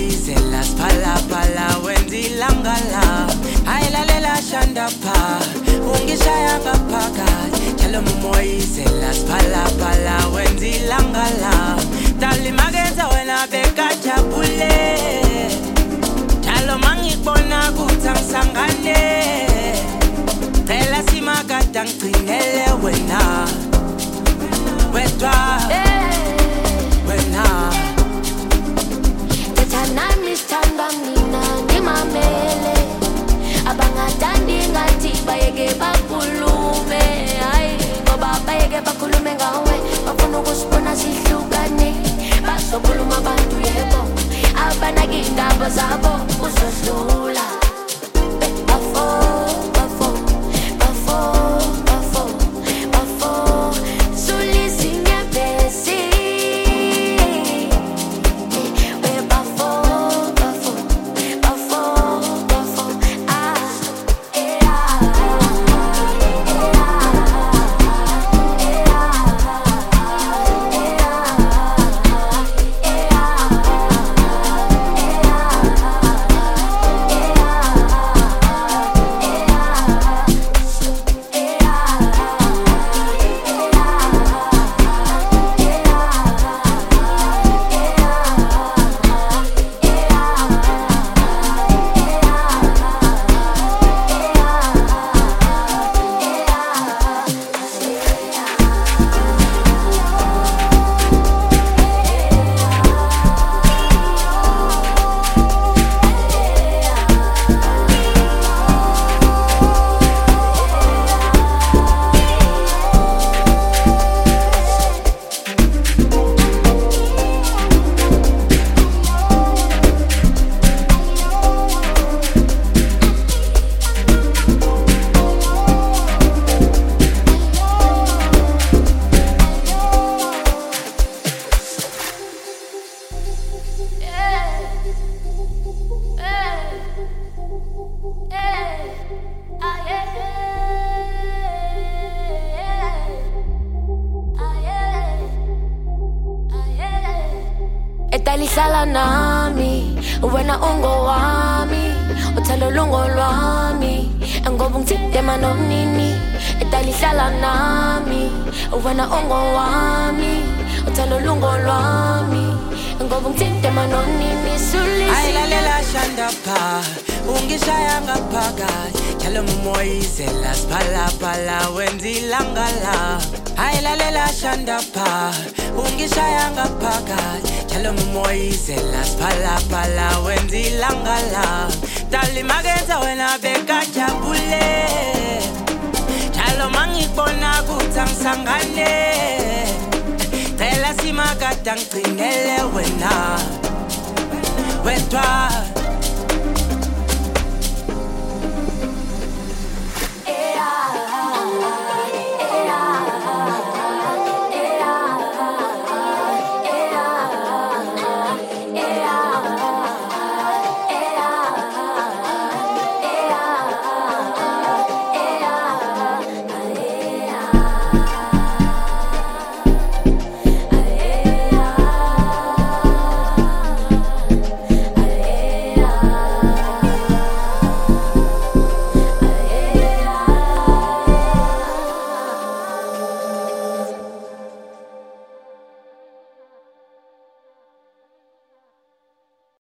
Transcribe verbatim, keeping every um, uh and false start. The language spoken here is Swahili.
moyizela spala pala wenzilangala ayilalela shanda pa ungishaya ngaphakathi njalo moyizela spala pala wenzilangala dali magenza wena bekajabule njalo mangibona kutsangisangane phela simakade ngicingele wena wedwa wena Ethanami sithanda mina ngimamele abangathandi ngathi bayeke bakhulume hayi ngoba bayeke bakhulume ngawe bafuna ukusibona sihlukane bazokhuluma abantu yebo abanaki indaba zabo uzodlula bafo bafo bafo bafo bafo sulisinye besi Etalihlala nami wena ungo wami uthando lungo lwami ngoba ngithema nomnini etalihlala nami wena ungo wami uthando lungo lwami ngoba ngithema nomnini sulisi ayilalela shanda pa ungishaya ngaphakathi njalo moyizela spala pala wenzilangala ayilalela shanda pa ungishaya ngaphakathi njalo moyizela spala pala wenzilangala dali magenza wena bekajabule njalo mangibona kutsangisangane phela simakade ngicingele wena wedwa